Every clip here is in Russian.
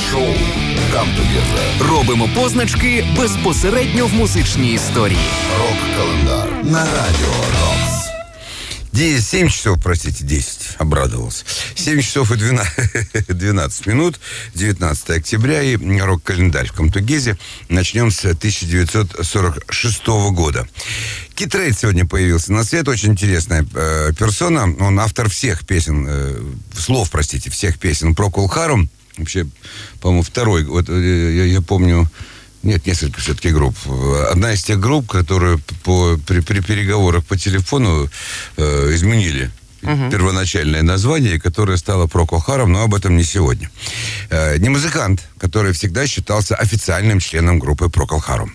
шоу «Come Together». Робимо позначки безпосередньо в музичній історії. Рок-календар на Радіо Рокс. 7 часов, 10, обрадовался. 7 часов и 12 минут, 19 октября, и рок-календарь в Камтугезе. Начнем с 1946 года. Кит Рейд сегодня появился на свет. Очень интересная персона. Он автор всех песен, всех песен Procol Harum. Вообще, по-моему, второй. Вот я помню... Нет, несколько все-таки групп. Одна из тех групп, которые при переговорах по телефону изменили первоначальное название, которое стало Procol Harum, но об этом не сегодня. Не музыкант, который всегда считался официальным членом группы Procol Harum.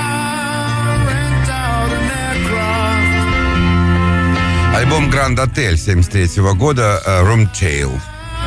Альбом Grand Hotel 1973 года «Room Tale».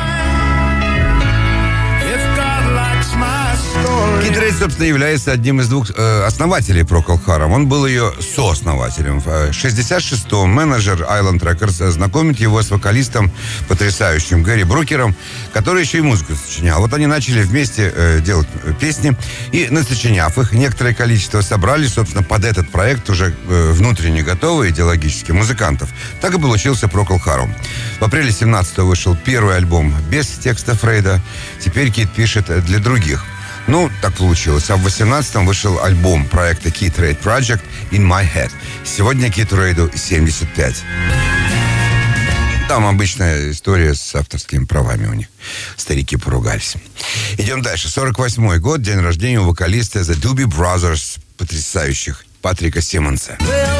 Кит Рейд, собственно, является одним из двух основателей Procol Harum. Он был ее сооснователем. В 1966-м менеджер Island Records знакомит его с вокалистом потрясающим Гэри Брукером, который еще и музыку сочинял. Вот они начали вместе делать песни, и, насочиняв их, некоторое количество собрали, собственно, под этот проект уже внутренне готовые идеологически музыкантов. Так и получился Procol Harum. В апреле 17-го вышел первый альбом без текстов Рейда. Теперь Кит пишет для других. Ну, так получилось. А в 18-м вышел альбом проекта Kit Reid Project In My Head. Сегодня Киту Рейду 75. Там обычная история с авторскими правами у них. Старики поругались. Идем дальше. 48-й год, день рождения у вокалиста The Doobie Brothers, потрясающих, Патрика Симмонса.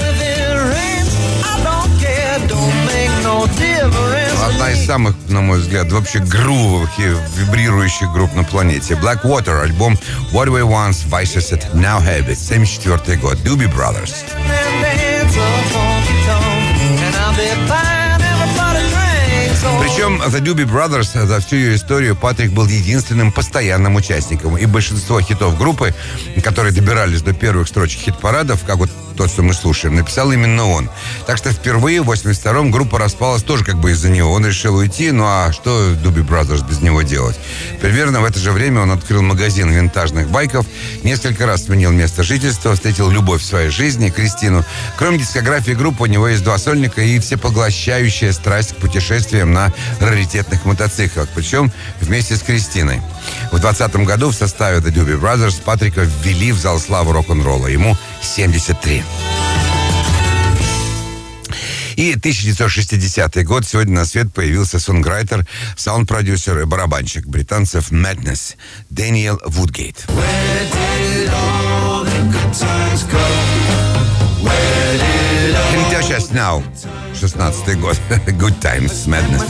Одна из самых, на мой взгляд, вообще грувовых и вибрирующих групп на планете. Blackwater, альбом What We Once, Vices That Now Have It, 74 год, Doobie Brothers. Причем The Doobie Brothers за всю ее историю Патрик был единственным постоянным участником. И большинство хитов группы, которые добирались до первых строчек хит-парадов, как вот тот, что мы слушаем, написал именно он. Так что впервые в 82-м группа распалась тоже как бы из-за него. Он решил уйти, ну а что Doobie Brothers без него делать? Примерно в это же время он открыл магазин винтажных байков, несколько раз сменил место жительства, встретил любовь в своей жизни, Кристину. Кроме дискографии группы, у него есть 2 сольника и всепоглощающая страсть к путешествиям на раритетных мотоциклах, причем вместе с Кристиной. В 20-м году в составе The Doobie Brothers Патрика ввели в зал славы рок-н-ролла. Ему 73. И 1960 год. Сегодня на свет появился сонграйтер, саунд-продюсер и барабанщик британцев Madness Дэниел Вудгейт. Хотя сейчас now, 16-й год. Good Times, Madness.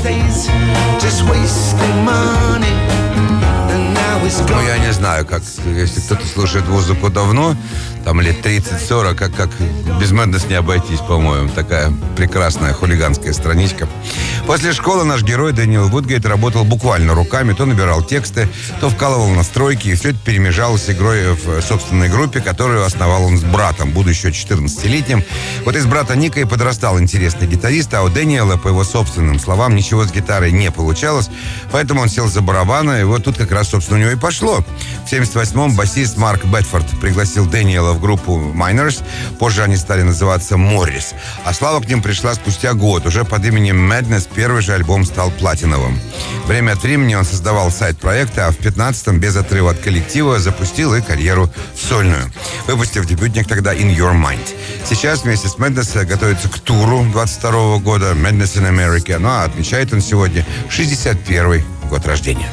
Ну, я не знаю, как, если кто-то слушает музыку давно, там лет 30-40, как без Madness не обойтись, по-моему. Такая прекрасная хулиганская страничка. После школы наш герой Дэниел Вудгейт работал буквально руками. То набирал тексты, то вкалывал настройки. И все это перемежалось с игрой в собственной группе, которую основал он с братом, будучи 14-летним. Вот из брата Ника и подрастал интересный гитарист, а у Дэниела, по его собственным словам, ничего с гитарой не получалось. Поэтому он сел за барабаны, и вот тут как раз, собственно, у него и пошло. В 78-м басист Марк Бетфорд пригласил Дэниела в группу Miners. Позже они стали называться Моррис. А слава к ним пришла спустя год. Уже под именем Madness первый же альбом стал платиновым. Время от времени он создавал сайт-проекты, а в 15-м без отрыва от коллектива запустил и карьеру сольную, выпустив дебютник тогда In Your Mind. Сейчас вместе с Madness готовится к туру 22 года Madness in America. Ну а отмечает он сегодня 61-й год рождения.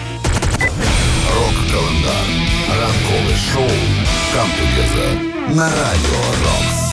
Рок-календар. Ранкове шоу «Come Together» на Радіо Рокс.